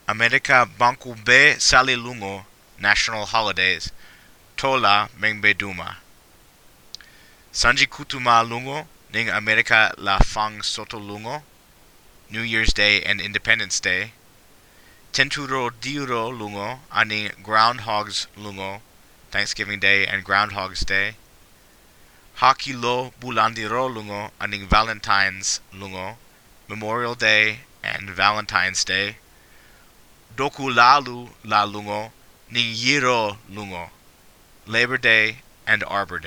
America Banku Be Sali Lungo National Holidays Tola Mengbeduma. Sanji Kutuma Lungo Ning America La Fang Soto Lungo New Year's Day and Independence Day. Tenturo Diro Lungo Aning Groundhog's Lungo Thanksgiving Day and Groundhog's Day. Hakilo Bulandiro Lungo Aning Valentine's Lungo Memorial Day and Valentine's Day. Dokulalu La Lungo Ning Yiro Lungo Labor Day and Arbor Day.